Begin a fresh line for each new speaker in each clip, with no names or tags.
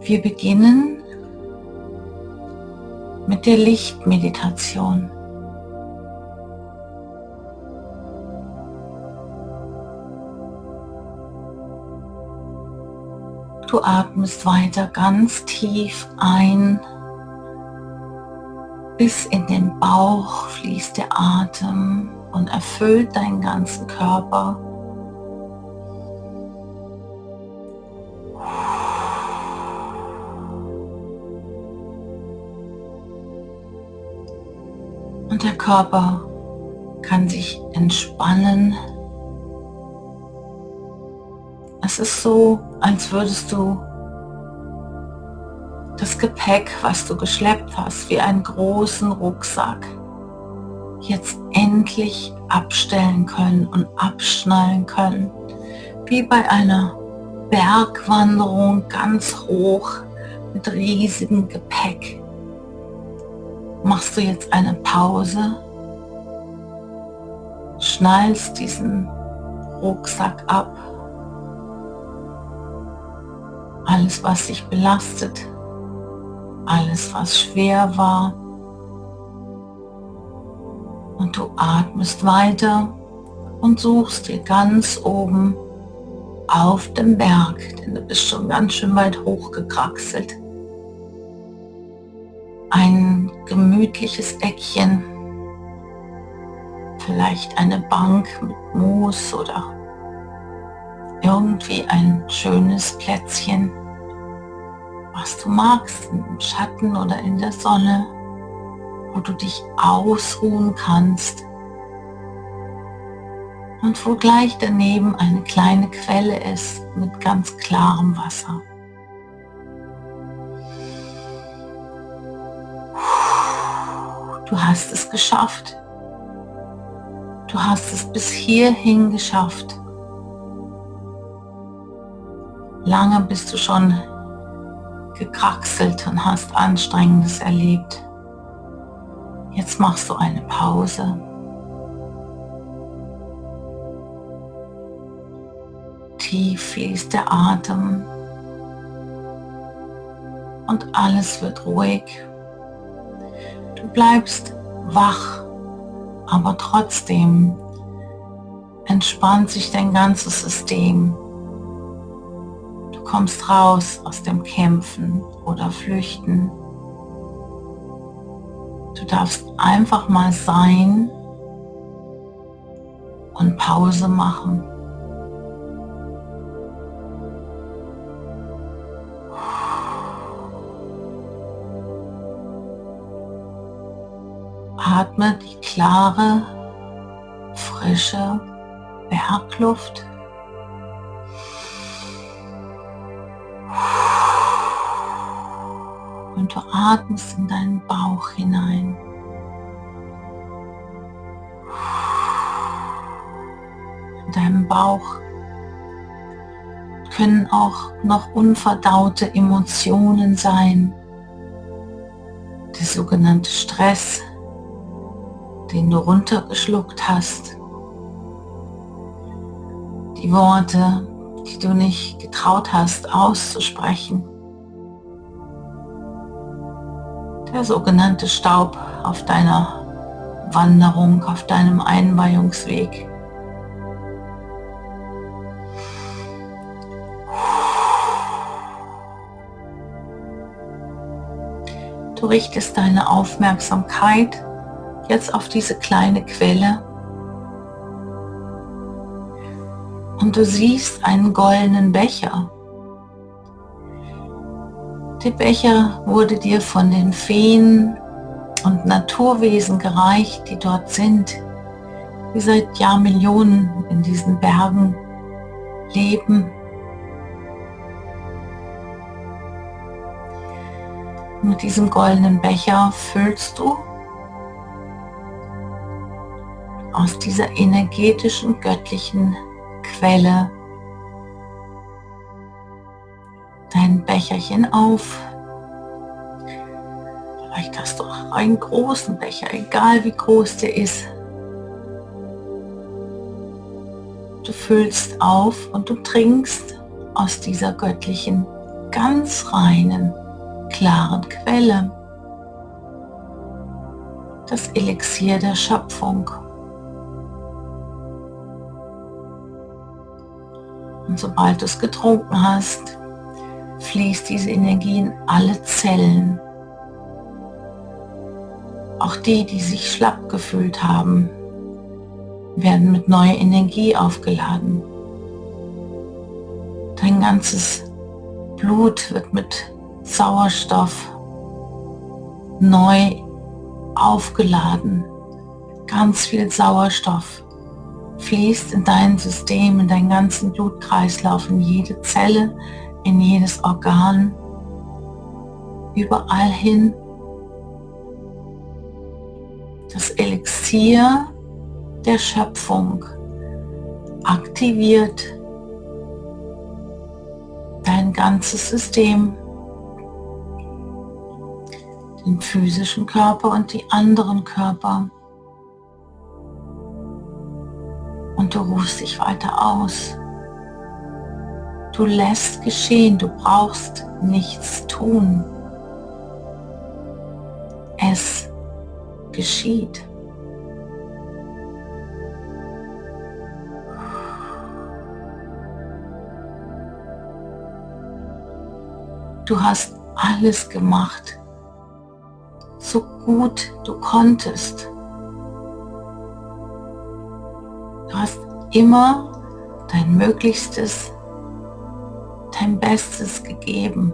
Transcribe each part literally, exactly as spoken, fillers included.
Wir beginnen mit der Lichtmeditation. Du atmest weiter ganz tief ein. Bis in den Bauch fließt der Atem und erfüllt deinen ganzen Körper. Und der Körper kann sich entspannen. Es ist so, als würdest du das Gepäck, was du geschleppt hast, wie einen großen Rucksack, jetzt endlich abstellen können und abschnallen können. Wie bei einer Bergwanderung ganz hoch mit riesigem Gepäck. Machst du jetzt eine Pause, schnallst diesen Rucksack ab. Alles, was dich belastet, alles, was schwer war. Und du atmest weiter und suchst dir ganz oben auf dem Berg, denn du bist schon ganz schön weit hochgekraxelt, ein gemütliches Eckchen, vielleicht eine Bank mit Moos oder irgendwie ein schönes Plätzchen, was du magst, im Schatten oder in der Sonne, wo du dich ausruhen kannst und wo gleich daneben eine kleine Quelle ist mit ganz klarem Wasser. Du hast es geschafft. Du hast es bis hierhin geschafft. Lange bist du schon gekraxelt und hast Anstrengendes erlebt. Jetzt machst du eine Pause. Tief fließt der Atem und alles wird ruhig. Du bleibst wach, aber trotzdem entspannt sich dein ganzes System. Du kommst raus aus dem Kämpfen oder Flüchten. Du darfst einfach mal sein und Pause machen. Atme die klare, frische Bergluft. Und du atmest in deinen Bauch hinein. In deinem Bauch können auch noch unverdaute Emotionen sein. Der sogenannte Stress, den du runtergeschluckt hast. Die Worte, die du nicht getraut hast auszusprechen. Der sogenannte Staub auf deiner Wanderung, auf deinem Einweihungsweg. Du richtest deine Aufmerksamkeit jetzt auf diese kleine Quelle und du siehst einen goldenen Becher. Der Becher wurde dir von den Feen und Naturwesen gereicht, die dort sind, die seit Jahrmillionen in diesen Bergen leben. Mit diesem goldenen Becher füllst du aus dieser energetischen, göttlichen Quelle dein Becherchen auf. Vielleicht hast du auch einen großen Becher, egal wie groß der ist. Du füllst auf und du trinkst aus dieser göttlichen ganz reinen, klaren Quelle, das Elixier der Schöpfung. Und sobald du es getrunken hast, fließt diese Energie in alle Zellen. Auch die, die sich schlapp gefühlt haben, werden mit neuer Energie aufgeladen. Dein ganzes Blut wird mit Sauerstoff neu aufgeladen. Ganz viel Sauerstoff fließt in dein System, in deinen ganzen Blutkreislauf, in jede Zelle, in jedes Organ, überall hin. Das Elixier der Schöpfung aktiviert dein ganzes System, den physischen Körper und die anderen Körper. Und du ruhst dich weiter aus. Du lässt geschehen, du brauchst nichts tun. Es geschieht. Du hast alles gemacht, so gut du konntest. Du hast immer dein Möglichstes, dein Bestes gegeben.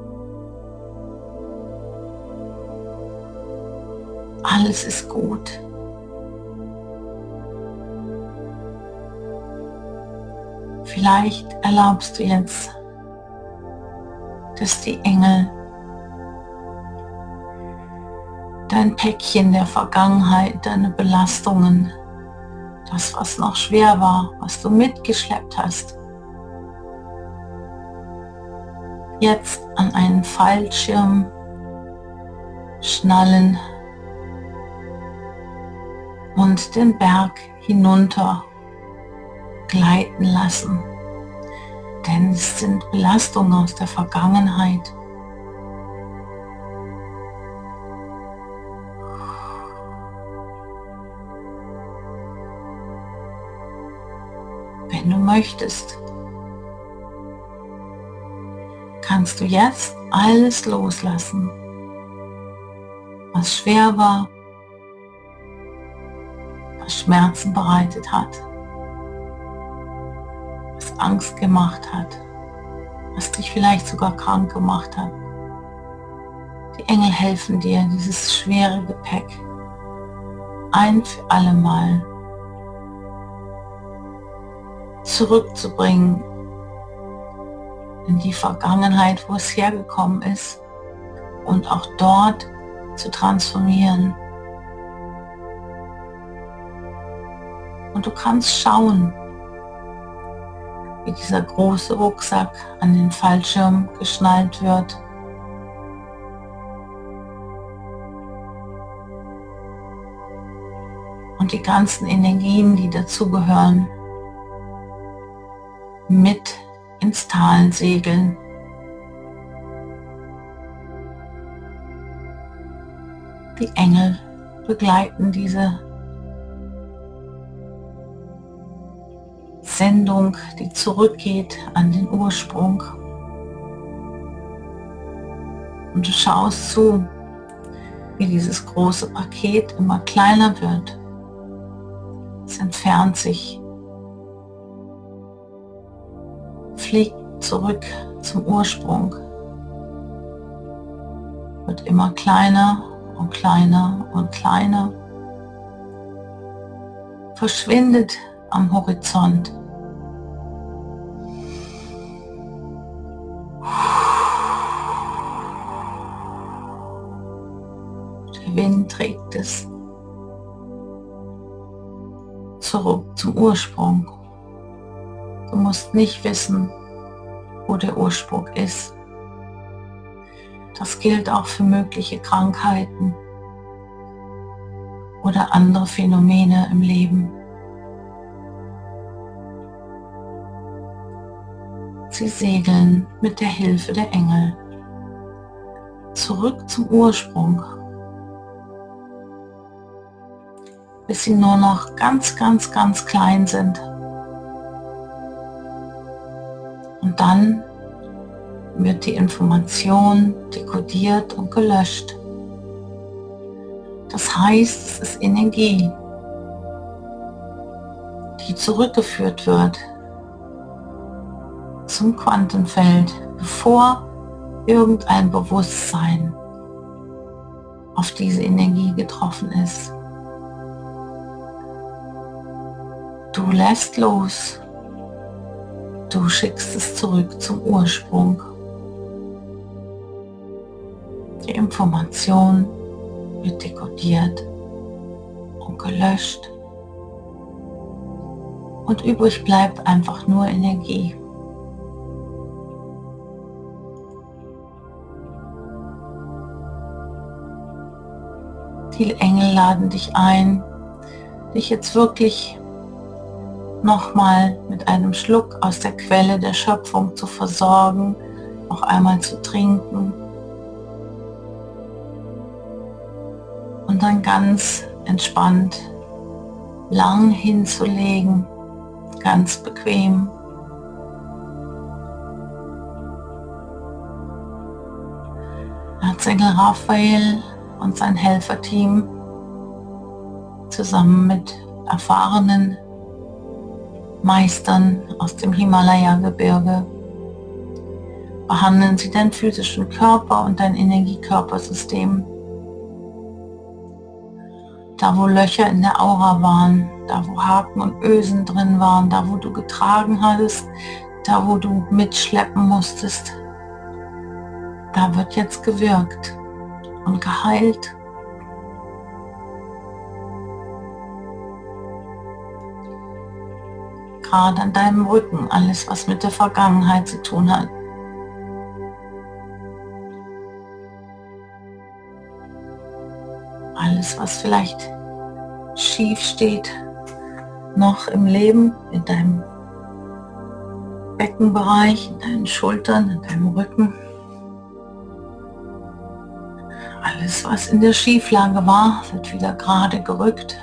Alles ist gut. Vielleicht erlaubst du jetzt, dass die Engel dein Päckchen der Vergangenheit, deine Belastungen, das, was noch schwer war, was du mitgeschleppt hast, jetzt an einen Fallschirm schnallen und den Berg hinunter gleiten lassen. Denn es sind Belastungen aus der Vergangenheit. Wenn du möchtest, kannst du jetzt alles loslassen, was schwer war, was Schmerzen bereitet hat, was Angst gemacht hat, was dich vielleicht sogar krank gemacht hat. Die Engel helfen dir, dieses schwere Gepäck ein für alle Mal zurückzubringen in die Vergangenheit, wo es hergekommen ist, und auch dort zu transformieren. Und du kannst schauen, wie dieser große Rucksack an den Fallschirm geschnallt wird. Und die ganzen Energien, die dazugehören, mit ins Tal segeln. Die Engel begleiten diese Sendung, die zurückgeht an den Ursprung. Und du schaust zu, wie dieses große Paket immer kleiner wird. Es entfernt sich, fliegt zurück zum Ursprung, wird immer kleiner und kleiner und kleiner, verschwindet am Horizont. Der Wind trägt es zurück zum Ursprung. Du musst nicht wissen, wo der Ursprung ist. Das gilt auch für mögliche Krankheiten oder andere Phänomene im Leben. Sie segeln mit der Hilfe der Engel zurück zum Ursprung, bis sie nur noch ganz, ganz, ganz klein sind. Und dann wird die Information dekodiert und gelöscht. Das heißt, es ist Energie, die zurückgeführt wird zum Quantenfeld, bevor irgendein Bewusstsein auf diese Energie getroffen ist. Du lässt los, du schickst es zurück zum Ursprung. Die Information wird dekodiert und gelöscht und übrig bleibt einfach nur Energie. Die Engel laden dich ein, dich jetzt wirklich nochmal mit einem Schluck aus der Quelle der Schöpfung zu versorgen, noch einmal zu trinken und dann ganz entspannt lang hinzulegen, ganz bequem. Erzengel Raphael und sein Helferteam zusammen mit erfahrenen Meistern aus dem Himalaya-Gebirge behandeln sie deinen physischen Körper und dein Energiekörpersystem. Da wo Löcher in der Aura waren, da wo Haken und Ösen drin waren, da wo du getragen hattest, da wo du mitschleppen musstest, da wird jetzt gewirkt und geheilt. Gerade an deinem Rücken, alles was mit der Vergangenheit zu tun hat. Alles was vielleicht schief steht, noch im Leben, in deinem Beckenbereich, in deinen Schultern, in deinem Rücken. Alles, was in der Schieflage war, wird wieder gerade gerückt.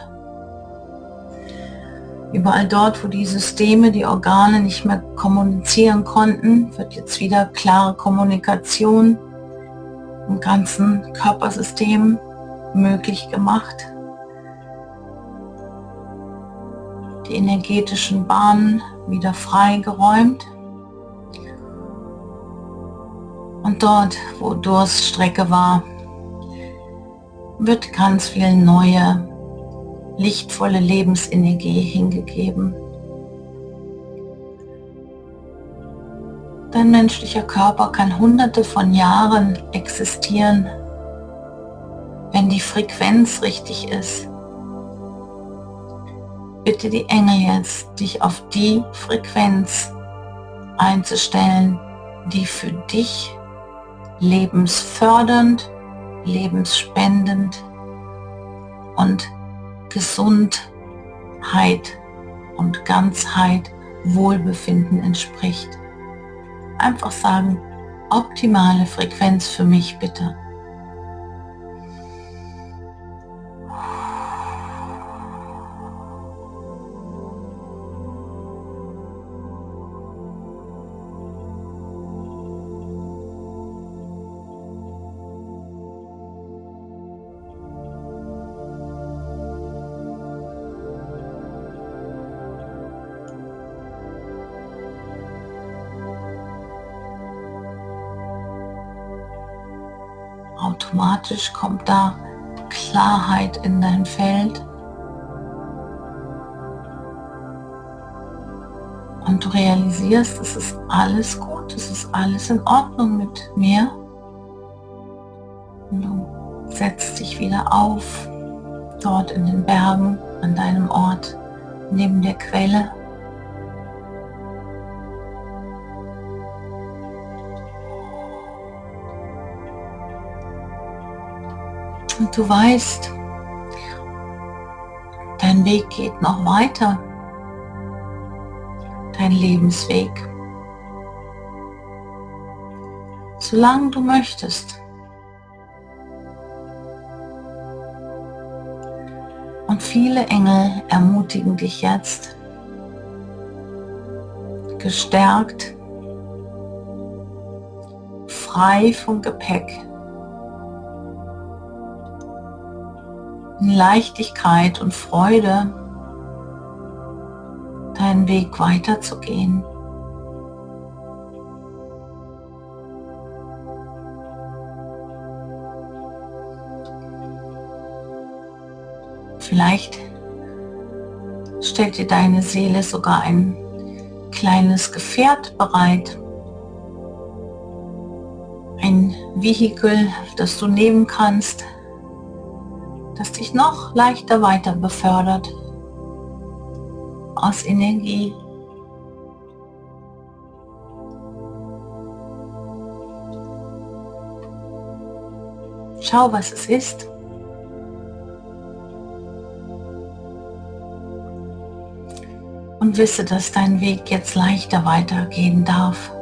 Überall dort, wo die Systeme, die Organe nicht mehr kommunizieren konnten, wird jetzt wieder klare Kommunikation im ganzen Körpersystem möglich gemacht. Die energetischen Bahnen wieder freigeräumt. Und dort, wo Durststrecke war, wird ganz viel neue, lichtvolle Lebensenergie hingegeben. Dein menschlicher Körper kann hunderte von Jahren existieren, wenn die Frequenz richtig ist. Bitte die Engel jetzt, dich auf die Frequenz einzustellen, die für dich lebensfördernd, lebensspendend und Gesundheit und Ganzheit, Wohlbefinden entspricht. Einfach sagen, optimale Frequenz für mich bitte. Automatisch kommt da Klarheit in dein Feld und du realisierst, es ist alles gut, es ist alles in Ordnung mit mir. Und du setzt dich wieder auf, dort in den Bergen, an deinem Ort, neben der Quelle. Und du weißt, dein Weg geht noch weiter, dein Lebensweg. solange du möchtest. Und viele Engel ermutigen dich jetzt, gestärkt, frei vom Gepäck, in Leichtigkeit und Freude deinen Weg weiterzugehen. Vielleicht stellt dir deine Seele sogar ein kleines Gefährt bereit, ein Vehikel, das du nehmen kannst, das dich noch leichter weiter befördert aus Energie. Schau, was es ist. Und wisse, dass dein Weg jetzt leichter weitergehen darf.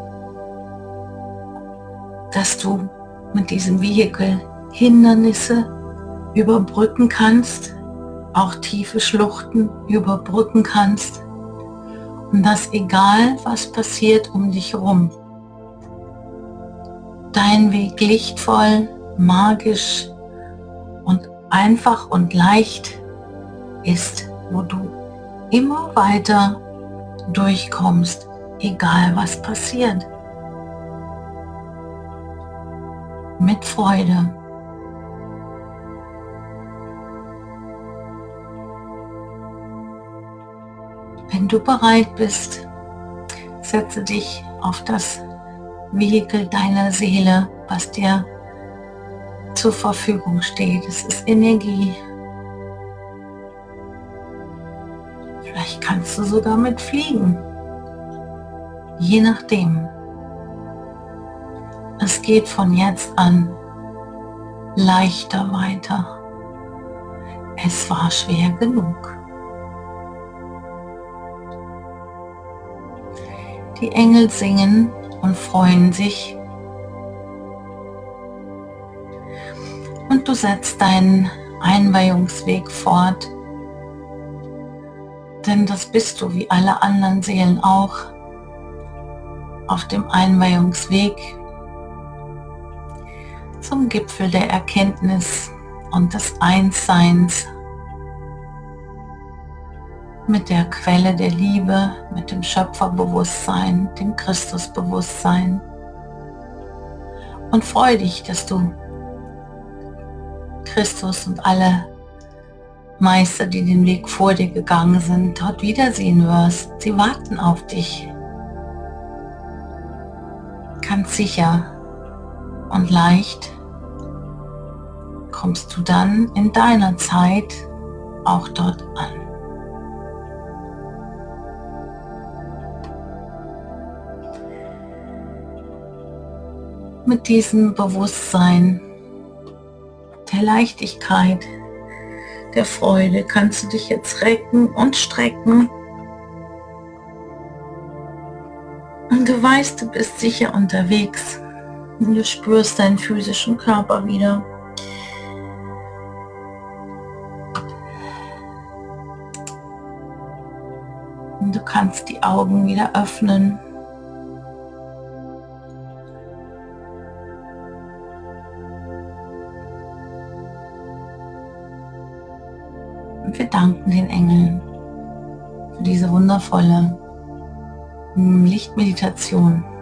Dass du mit diesem Vehikel Hindernisse überbrücken kannst, auch tiefe Schluchten überbrücken kannst. Und dass egal was passiert um dich herum, dein Weg lichtvoll, magisch und einfach und leicht ist, wo du immer weiter durchkommst, egal was passiert. Mit Freude. Wenn du bereit bist, setze dich auf das Vehikel deiner Seele, was dir zur Verfügung steht. Es ist Energie. Vielleicht kannst du sogar mitfliegen. Je nachdem. Es geht von jetzt an leichter weiter. Es war schwer genug. Die Engel singen und freuen sich. Und du setzt deinen Einweihungsweg fort. Denn das bist du wie alle anderen Seelen auch auf dem Einweihungsweg zum Gipfel der Erkenntnis und des Einsseins mit der Quelle der Liebe, mit dem Schöpferbewusstsein, dem Christusbewusstsein. Und freu dich, dass du Christus und alle Meister, die den Weg vor dir gegangen sind, dort wiedersehen wirst. Sie warten auf dich. Ganz sicher und leicht kommst du dann in deiner Zeit auch dort an. Mit diesem Bewusstsein der Leichtigkeit, der Freude kannst du dich jetzt recken und strecken. Und du weißt, du bist sicher unterwegs. Und du spürst deinen physischen Körper wieder. Und du kannst die Augen wieder öffnen. Und wir danken den Engeln für diese wundervolle Lichtmeditation.